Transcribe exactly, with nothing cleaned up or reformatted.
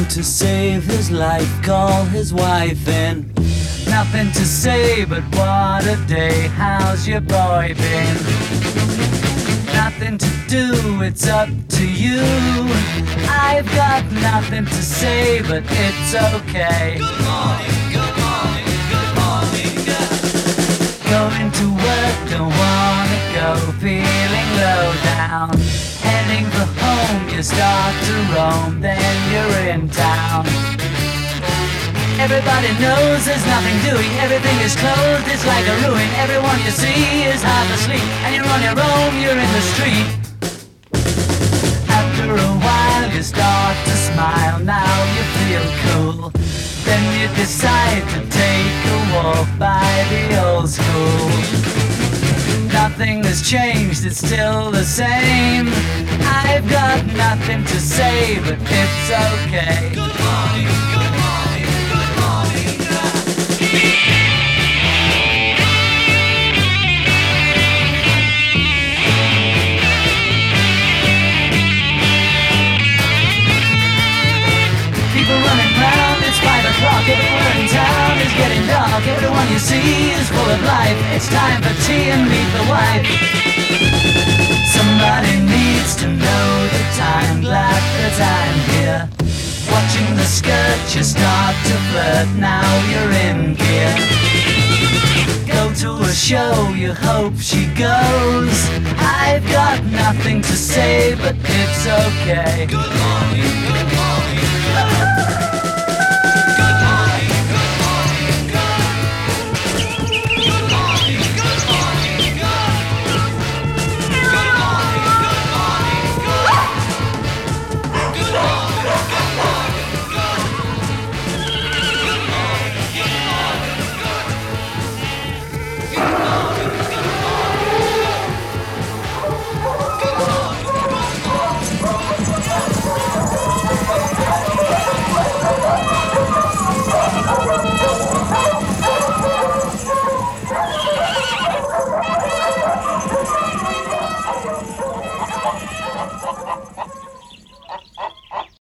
trying to save his life, call his wife in. Nothing to say but what a day, how's your boy been? Nothing to do, it's up to you. I've got nothing to say but it's okay. Good morning, good morning, good morning, girl. Going to work, don't wanna go, feeling low down. Heading for home, you start to roam, then you're in town. Everybody knows there's nothing doing, everything is closed, it's like a ruin. Everyone you see is half asleep, and you're on your own, you're in the street. After a while you start to smile, now you feel cool. Then you decide to take a walk by the old school. Nothing has changed, it's still the same. I've got nothing to say, but it's okay. Good morning, good morning, good morning, girl. People running round, it's five o'clock, everywhere in town is getting dark. Everyone you see is full of life, it's time for tea and meet the wife. Somebody needs to know the time, glad that I'm here. Watching the skirt, you start to flirt, now you're in gear. Go to a show, you hope she goes. I've got nothing to say, but it's okay. Good morning, good